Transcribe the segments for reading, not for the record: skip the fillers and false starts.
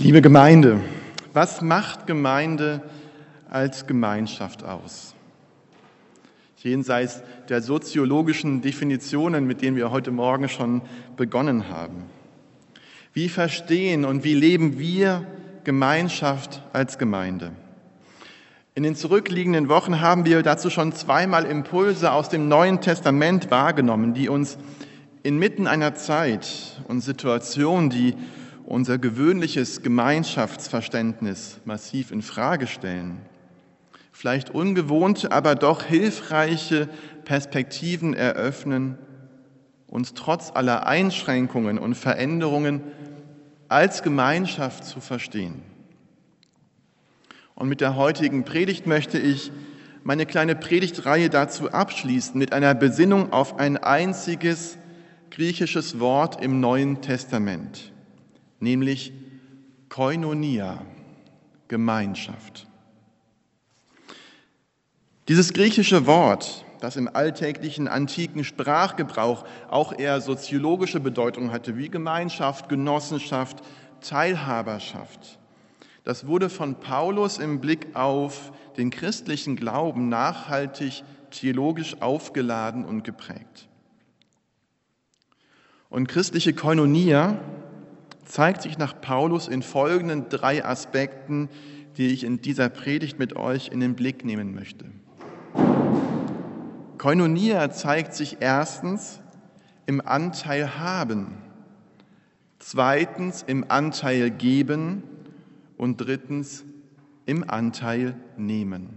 Liebe Gemeinde, was macht Gemeinde als Gemeinschaft aus? Jenseits der soziologischen Definitionen, mit denen wir heute Morgen schon begonnen haben. Wie verstehen und wie leben wir Gemeinschaft als Gemeinde? In den zurückliegenden Wochen haben wir dazu schon zweimal Impulse aus dem Neuen Testament wahrgenommen, die uns inmitten einer Zeit und Situation, die unser gewöhnliches Gemeinschaftsverständnis massiv in Frage stellen, vielleicht ungewohnte, aber doch hilfreiche Perspektiven eröffnen, uns trotz aller Einschränkungen und Veränderungen als Gemeinschaft zu verstehen. Und mit der heutigen Predigt möchte ich meine kleine Predigtreihe dazu abschließen mit einer Besinnung auf ein einziges griechisches Wort im Neuen Testament, nämlich Koinonia, Gemeinschaft. Dieses griechische Wort, das im alltäglichen antiken Sprachgebrauch auch eher soziologische Bedeutung hatte, wie Gemeinschaft, Genossenschaft, Teilhaberschaft, das wurde von Paulus im Blick auf den christlichen Glauben nachhaltig theologisch aufgeladen und geprägt. Und christliche Koinonia zeigt sich nach Paulus in folgenden 3 Aspekten, die ich in dieser Predigt mit euch in den Blick nehmen möchte. Koinonia zeigt sich erstens im Anteil haben, zweitens im Anteil geben und drittens im Anteil nehmen.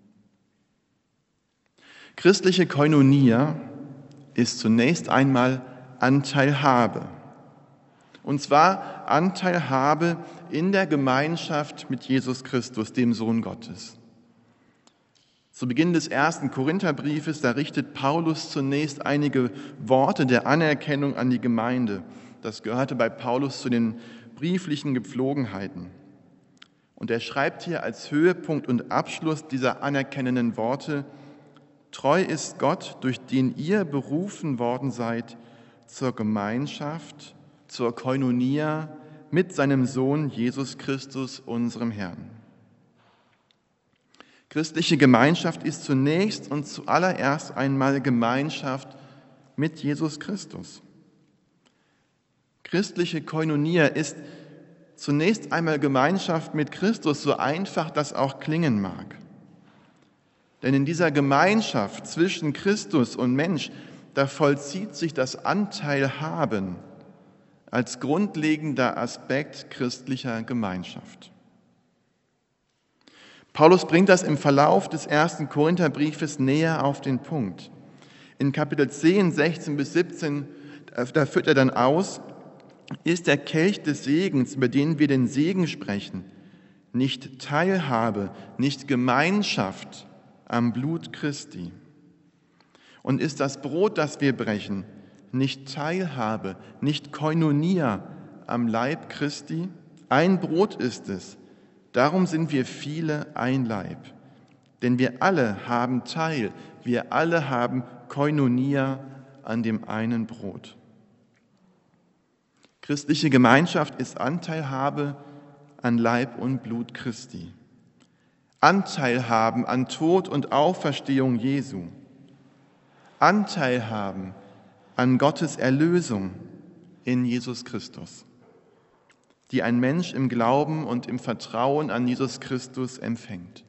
Christliche Koinonia ist zunächst einmal Anteilhabe. Und zwar Anteilhabe in der Gemeinschaft mit Jesus Christus, dem Sohn Gottes. Zu Beginn des 1. Korintherbriefes, da richtet Paulus zunächst einige Worte der Anerkennung an die Gemeinde. Das gehörte bei Paulus zu den brieflichen Gepflogenheiten. Und er schreibt hier als Höhepunkt und Abschluss dieser anerkennenden Worte: Treu ist Gott, durch den ihr berufen worden seid zur Gemeinschaft, zur Koinonia mit seinem Sohn Jesus Christus, unserem Herrn. Christliche Gemeinschaft ist zunächst und zuallererst einmal Gemeinschaft mit Jesus Christus. Christliche Koinonia ist zunächst einmal Gemeinschaft mit Christus, so einfach das auch klingen mag. Denn in dieser Gemeinschaft zwischen Christus und Mensch, da vollzieht sich das Anteilhaben als grundlegender Aspekt christlicher Gemeinschaft. Paulus bringt das im Verlauf des 1. Korintherbriefes näher auf den Punkt. In Kapitel 10, 16 bis 17, da führt er dann aus: Ist der Kelch des Segens, über den wir den Segen sprechen, nicht Teilhabe, nicht Gemeinschaft am Blut Christi? Und ist das Brot, das wir brechen, nicht Teilhabe, nicht Koinonia am Leib Christi? Ein Brot ist es, darum sind wir viele ein Leib. Denn wir alle haben Teil, wir alle haben Koinonia an dem einen Brot. Christliche Gemeinschaft ist Anteilhabe an Leib und Blut Christi. Anteil haben an Tod und Auferstehung Jesu. Anteil haben an Gottes Erlösung in Jesus Christus, die ein Mensch im Glauben und im Vertrauen an Jesus Christus empfängt.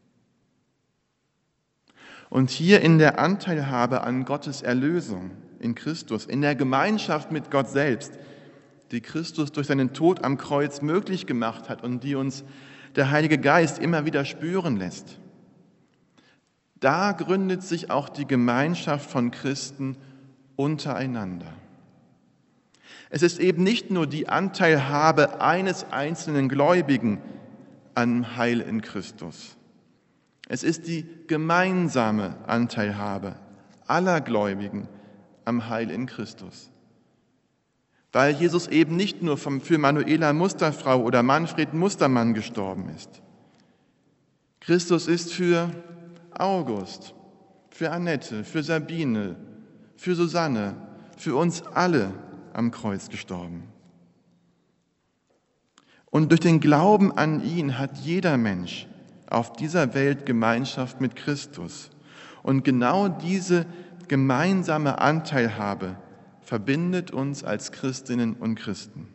Und hier in der Anteilhabe an Gottes Erlösung in Christus, in der Gemeinschaft mit Gott selbst, die Christus durch seinen Tod am Kreuz möglich gemacht hat und die uns der Heilige Geist immer wieder spüren lässt, da gründet sich auch die Gemeinschaft von Christen untereinander. Es ist eben nicht nur die Anteilhabe eines einzelnen Gläubigen am Heil in Christus. Es ist die gemeinsame Anteilhabe aller Gläubigen am Heil in Christus. Weil Jesus eben nicht nur für Manuela Musterfrau oder Manfred Mustermann gestorben ist. Christus ist für August, für Annette, für Sabine, für Susanne, für uns alle am Kreuz gestorben. Und durch den Glauben an ihn hat jeder Mensch auf dieser Welt Gemeinschaft mit Christus. Und genau diese gemeinsame Anteilhabe verbindet uns als Christinnen und Christen.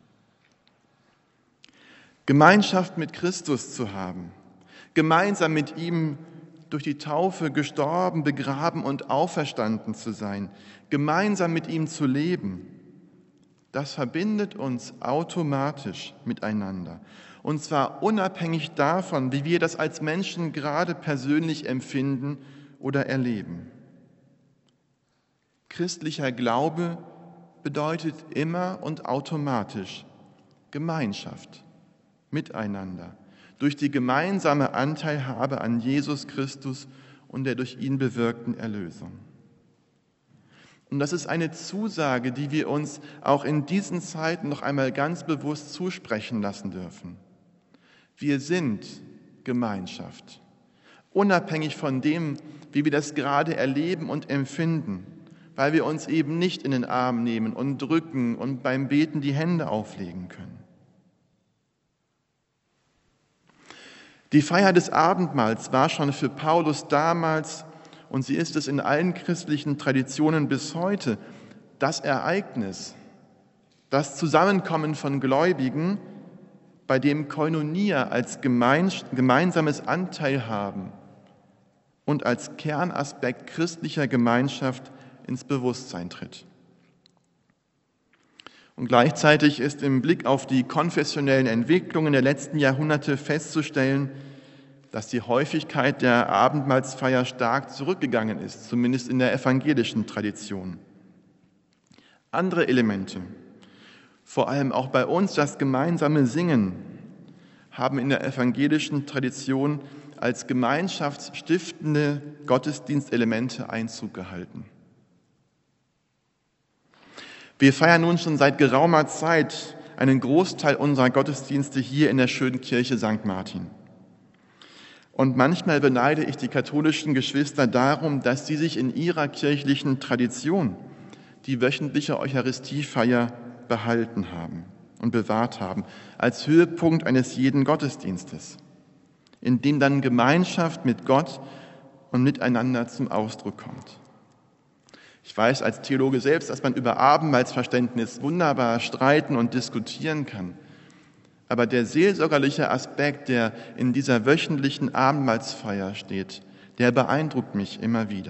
Gemeinschaft mit Christus zu haben, gemeinsam mit ihm durch die Taufe gestorben, begraben und auferstanden zu sein, gemeinsam mit ihm zu leben, das verbindet uns automatisch miteinander. Und zwar unabhängig davon, wie wir das als Menschen gerade persönlich empfinden oder erleben. Christlicher Glaube bedeutet immer und automatisch Gemeinschaft, miteinander, durch die gemeinsame Anteilhabe an Jesus Christus und der durch ihn bewirkten Erlösung. Und das ist eine Zusage, die wir uns auch in diesen Zeiten noch einmal ganz bewusst zusprechen lassen dürfen. Wir sind Gemeinschaft, unabhängig von dem, wie wir das gerade erleben und empfinden, weil wir uns eben nicht in den Arm nehmen und drücken und beim Beten die Hände auflegen können. Die Feier des Abendmahls war schon für Paulus damals, und sie ist es in allen christlichen Traditionen bis heute, das Ereignis, das Zusammenkommen von Gläubigen, bei dem Koinonia als gemeinsames Anteilhaben und als Kernaspekt christlicher Gemeinschaft ins Bewusstsein tritt. Und gleichzeitig ist im Blick auf die konfessionellen Entwicklungen der letzten Jahrhunderte festzustellen, dass die Häufigkeit der Abendmahlsfeier stark zurückgegangen ist, zumindest in der evangelischen Tradition. Andere Elemente, vor allem auch bei uns das gemeinsame Singen, haben in der evangelischen Tradition als gemeinschaftsstiftende Gottesdienstelemente Einzug gehalten. Wir feiern nun schon seit geraumer Zeit einen Großteil unserer Gottesdienste hier in der schönen Kirche St. Martin. Und manchmal beneide ich die katholischen Geschwister darum, dass sie sich in ihrer kirchlichen Tradition die wöchentliche Eucharistiefeier behalten haben und bewahrt haben, als Höhepunkt eines jeden Gottesdienstes, in dem dann Gemeinschaft mit Gott und miteinander zum Ausdruck kommt. Ich weiß als Theologe selbst, dass man über Abendmahlsverständnis wunderbar streiten und diskutieren kann. Aber der seelsorgerliche Aspekt, der in dieser wöchentlichen Abendmahlsfeier steht, der beeindruckt mich immer wieder.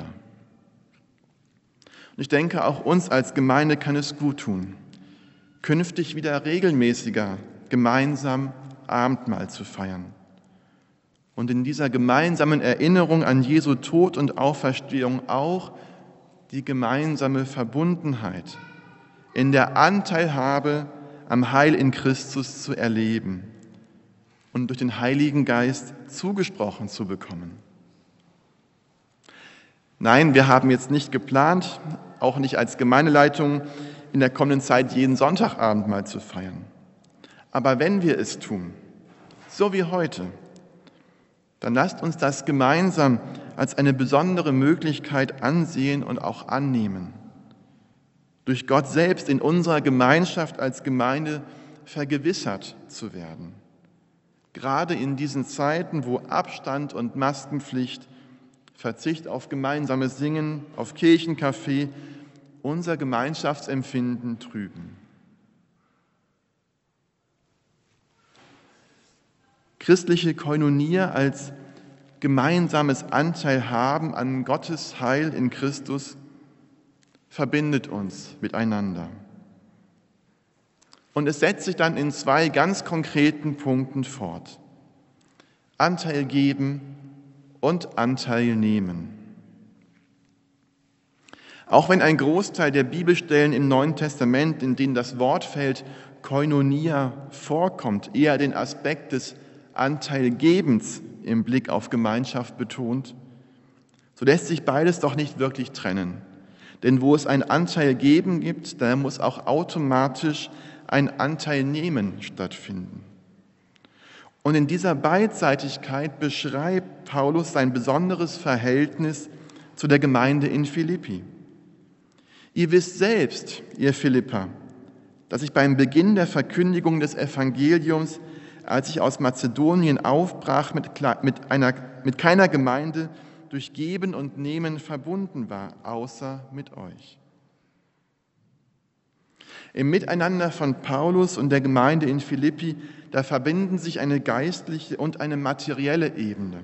Und ich denke, auch uns als Gemeinde kann es gut tun, künftig wieder regelmäßiger gemeinsam Abendmahl zu feiern. Und in dieser gemeinsamen Erinnerung an Jesu Tod und Auferstehung auch die gemeinsame Verbundenheit in der Anteilhabe am Heil in Christus zu erleben und durch den Heiligen Geist zugesprochen zu bekommen. Nein, wir haben jetzt nicht geplant, auch nicht als Gemeindeleitung in der kommenden Zeit jeden Sonntagabend mal zu feiern. Aber wenn wir es tun, so wie heute, dann lasst uns das gemeinsam als eine besondere Möglichkeit ansehen und auch annehmen, durch Gott selbst in unserer Gemeinschaft als Gemeinde vergewissert zu werden. Gerade in diesen Zeiten, wo Abstand und Maskenpflicht, Verzicht auf gemeinsames Singen, auf Kirchenkaffee unser Gemeinschaftsempfinden trüben. Christliche Koinonia als gemeinsames Anteilhaben an Gottes Heil in Christus verbindet uns miteinander. Und es setzt sich dann in zwei ganz konkreten Punkten fort. Anteil geben und Anteil nehmen. Auch wenn ein Großteil der Bibelstellen im Neuen Testament, in denen das Wortfeld Koinonia vorkommt, eher den Aspekt des Anteilgebens im Blick auf Gemeinschaft betont, so lässt sich beides doch nicht wirklich trennen. Denn wo es ein Anteilgeben gibt, da muss auch automatisch ein Anteilnehmen stattfinden. Und in dieser Beidseitigkeit beschreibt Paulus sein besonderes Verhältnis zu der Gemeinde in Philippi. Ihr wisst selbst, ihr Philipper, dass ich beim Beginn der Verkündigung des Evangeliums, als ich aus Mazedonien aufbrach, mit keiner Gemeinde durch Geben und Nehmen verbunden war, außer mit euch. Im Miteinander von Paulus und der Gemeinde in Philippi, da verbinden sich eine geistliche und eine materielle Ebene.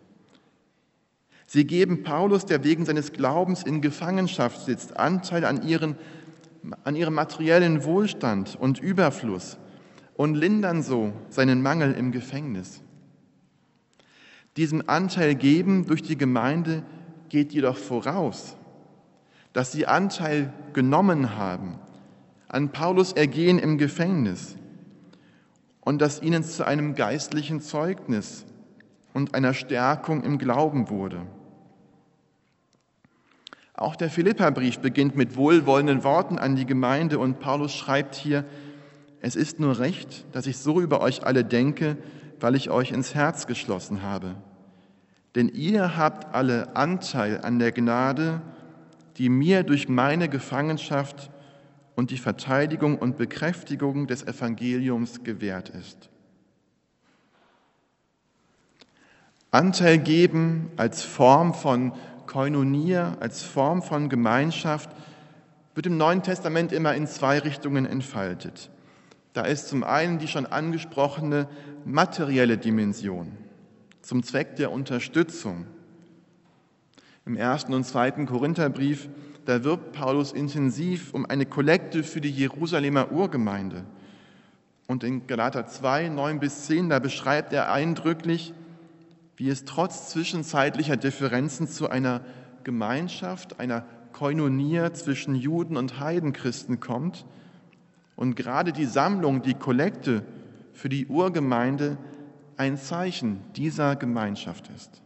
Sie geben Paulus, der wegen seines Glaubens in Gefangenschaft sitzt, Anteil an ihrem materiellen Wohlstand und Überfluss und lindern so seinen Mangel im Gefängnis. Diesem Anteil geben durch die Gemeinde geht jedoch voraus, dass sie Anteil genommen haben an Paulus' Ergehen im Gefängnis und das ihnen zu einem geistlichen Zeugnis und einer Stärkung im Glauben wurde. Auch der Philipperbrief beginnt mit wohlwollenden Worten an die Gemeinde und Paulus schreibt hier: Es ist nur recht, dass ich so über euch alle denke, weil ich euch ins Herz geschlossen habe. Denn ihr habt alle Anteil an der Gnade, die mir durch meine Gefangenschaft und die Verteidigung und Bekräftigung des Evangeliums gewährt ist. Anteil geben als Form von Koinonia, als Form von Gemeinschaft, wird im Neuen Testament immer in zwei Richtungen entfaltet. Da ist zum einen die schon angesprochene materielle Dimension zum Zweck der Unterstützung. Im 1. und 2. Korintherbrief, da wirbt Paulus intensiv um eine Kollekte für die Jerusalemer Urgemeinde. Und in Galater 2, 9-10, da beschreibt er eindrücklich, wie es trotz zwischenzeitlicher Differenzen zu einer Gemeinschaft, einer Koinonia zwischen Juden und Heidenchristen kommt und gerade die Sammlung, die Kollekte für die Urgemeinde ein Zeichen dieser Gemeinschaft ist.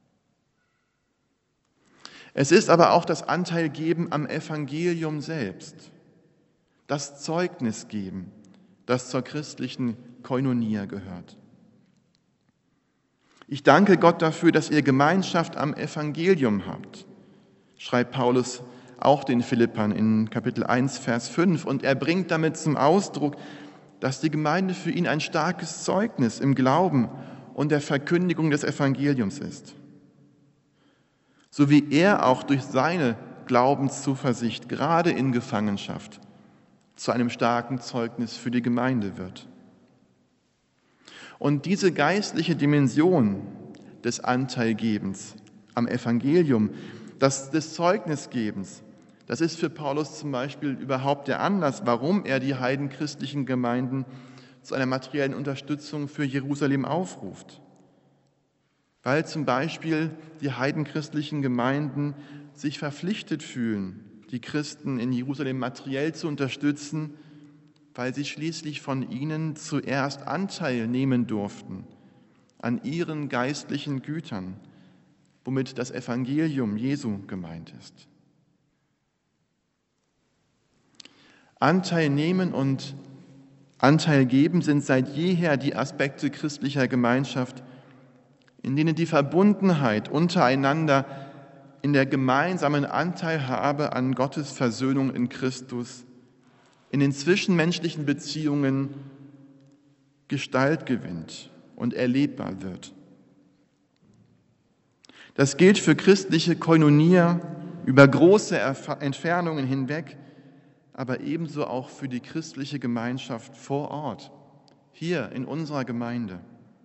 Es ist aber auch das Anteilgeben am Evangelium selbst, das Zeugnis geben, das zur christlichen Koinonia gehört. Ich danke Gott dafür, dass ihr Gemeinschaft am Evangelium habt, schreibt Paulus auch den Philippern in Kapitel 1, Vers 5. Und er bringt damit zum Ausdruck, dass die Gemeinde für ihn ein starkes Zeugnis im Glauben und der Verkündigung des Evangeliums ist. So wie er auch durch seine Glaubenszuversicht gerade in Gefangenschaft zu einem starken Zeugnis für die Gemeinde wird. Und diese geistliche Dimension des Anteilgebens am Evangelium, des Zeugnisgebens, das ist für Paulus zum Beispiel überhaupt der Anlass, warum er die heidenchristlichen Gemeinden zu einer materiellen Unterstützung für Jerusalem aufruft. Weil zum Beispiel die heidenchristlichen Gemeinden sich verpflichtet fühlen, die Christen in Jerusalem materiell zu unterstützen, weil sie schließlich von ihnen zuerst Anteil nehmen durften an ihren geistlichen Gütern, womit das Evangelium Jesu gemeint ist. Anteil nehmen und Anteil geben sind seit jeher die Aspekte christlicher Gemeinschaft, in denen die Verbundenheit untereinander in der gemeinsamen Anteilhabe an Gottes Versöhnung in Christus in den zwischenmenschlichen Beziehungen Gestalt gewinnt und erlebbar wird. Das gilt für christliche Koinonia über große Entfernungen hinweg, aber ebenso auch für die christliche Gemeinschaft vor Ort, hier in unserer Gemeinde.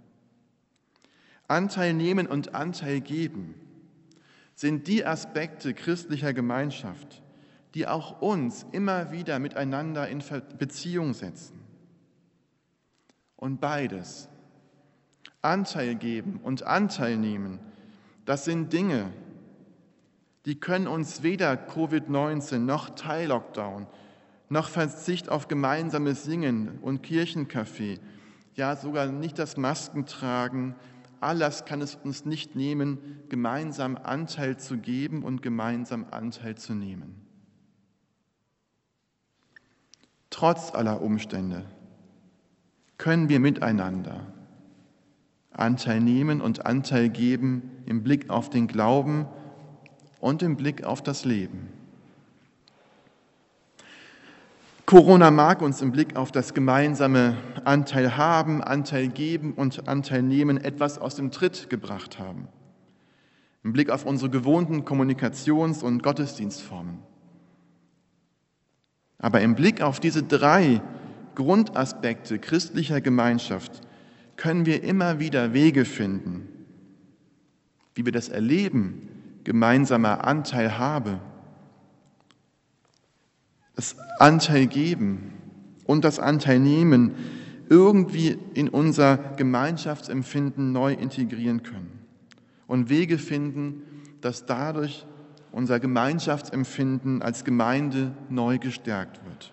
Anteil nehmen und Anteil geben sind die Aspekte christlicher Gemeinschaft, die auch uns immer wieder miteinander in Beziehung setzen. Und beides, Anteil geben und Anteil nehmen, das sind Dinge, die können uns weder Covid-19 noch Teil-Lockdown noch Verzicht auf gemeinsames Singen und Kirchencafé, ja sogar nicht das Maskentragen, all das kann es uns nicht nehmen, gemeinsam Anteil zu geben und gemeinsam Anteil zu nehmen. Trotz aller Umstände können wir miteinander Anteil nehmen und Anteil geben im Blick auf den Glauben und im Blick auf das Leben. Corona mag uns im Blick auf das gemeinsame Anteil haben, Anteil geben und Anteil nehmen etwas aus dem Tritt gebracht haben. Im Blick auf unsere gewohnten Kommunikations- und Gottesdienstformen. Aber im Blick auf diese 3 Grundaspekte christlicher Gemeinschaft können wir immer wieder Wege finden, wie wir das Erleben gemeinsamer Anteilhabe, das Anteil geben und das Anteil nehmen irgendwie in unser Gemeinschaftsempfinden neu integrieren können und Wege finden, dass dadurch unser Gemeinschaftsempfinden als Gemeinde neu gestärkt wird.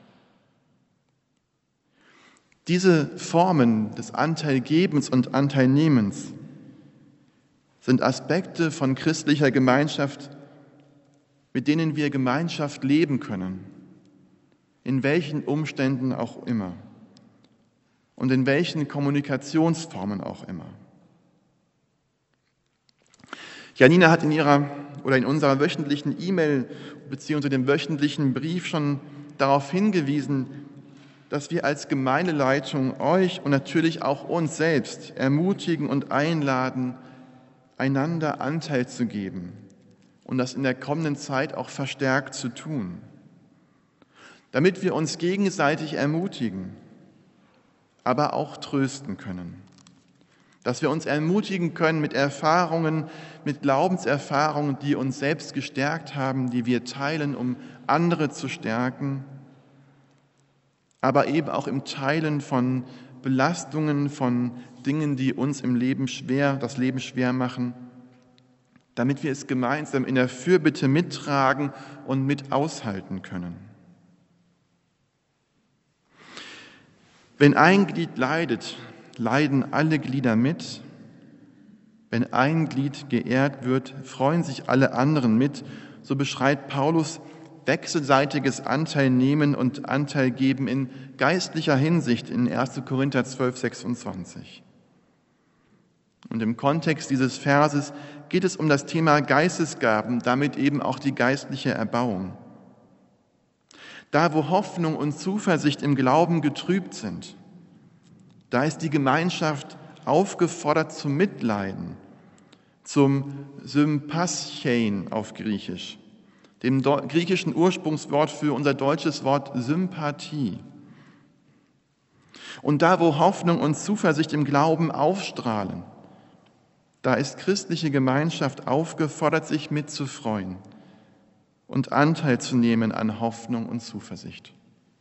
Diese Formen des Anteilgebens und Anteilnehmens sind Aspekte von christlicher Gemeinschaft, mit denen wir Gemeinschaft leben können, in welchen Umständen auch immer und in welchen Kommunikationsformen auch immer. Janina hat in unserer wöchentlichen E-Mail bzw. dem wöchentlichen Brief schon darauf hingewiesen, dass wir als Gemeindeleitung euch und natürlich auch uns selbst ermutigen und einladen, einander Anteil zu geben und das in der kommenden Zeit auch verstärkt zu tun, damit wir uns gegenseitig ermutigen, aber auch trösten können. Dass wir uns ermutigen können mit Erfahrungen, mit Glaubenserfahrungen, die uns selbst gestärkt haben, die wir teilen, um andere zu stärken, aber eben auch im Teilen von Belastungen, von Dingen, die uns das Leben schwer machen, damit wir es gemeinsam in der Fürbitte mittragen und mit aushalten können. Wenn ein Glied leidet, leiden alle Glieder mit. Wenn ein Glied geehrt wird, freuen sich alle anderen mit. So beschreibt Paulus wechselseitiges Anteilnehmen und Anteilgeben in geistlicher Hinsicht in 1. Korinther 12, 26. Und im Kontext dieses Verses geht es um das Thema Geistesgaben, damit eben auch die geistliche Erbauung. Da, wo Hoffnung und Zuversicht im Glauben getrübt sind, da ist die Gemeinschaft aufgefordert zum Mitleiden, zum Sympaschein auf Griechisch, dem griechischen Ursprungswort für unser deutsches Wort Sympathie. Und da, wo Hoffnung und Zuversicht im Glauben aufstrahlen, da ist christliche Gemeinschaft aufgefordert, sich mitzufreuen und Anteil zu nehmen an Hoffnung und Zuversicht.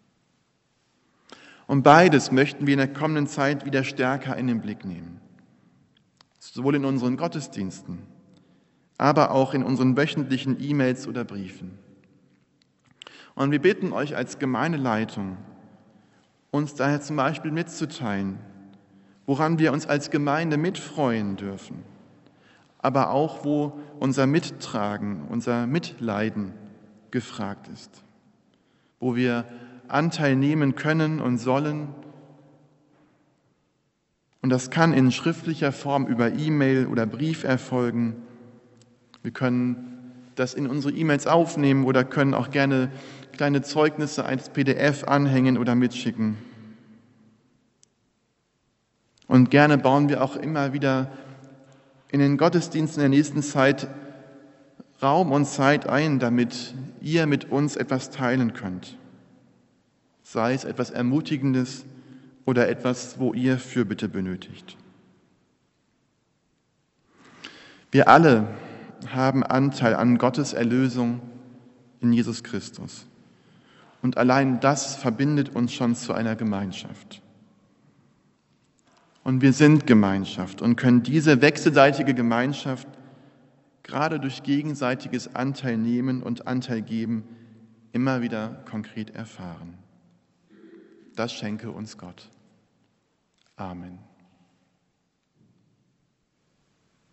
Und beides möchten wir in der kommenden Zeit wieder stärker in den Blick nehmen. Sowohl in unseren Gottesdiensten, aber auch in unseren wöchentlichen E-Mails oder Briefen. Und wir bitten euch als Gemeindeleitung, uns daher zum Beispiel mitzuteilen, woran wir uns als Gemeinde mitfreuen dürfen, aber auch, wo unser Mittragen, unser Mitleiden gefragt ist, wo wir Anteil nehmen können und sollen. Und das kann in schriftlicher Form über E-Mail oder Brief erfolgen. Wir können das in unsere E-Mails aufnehmen oder können auch gerne kleine Zeugnisse als PDF anhängen oder mitschicken. Und gerne bauen wir auch immer wieder in den Gottesdiensten der nächsten Zeit Raum und Zeit ein, damit ihr mit uns etwas teilen könnt. Sei es etwas Ermutigendes oder etwas, wo ihr Fürbitte benötigt. Wir alle haben Anteil an Gottes Erlösung in Jesus Christus. Und allein das verbindet uns schon zu einer Gemeinschaft. Und wir sind Gemeinschaft und können diese wechselseitige Gemeinschaft gerade durch gegenseitiges Anteil nehmen und Anteil geben immer wieder konkret erfahren. Das schenke uns Gott. Amen.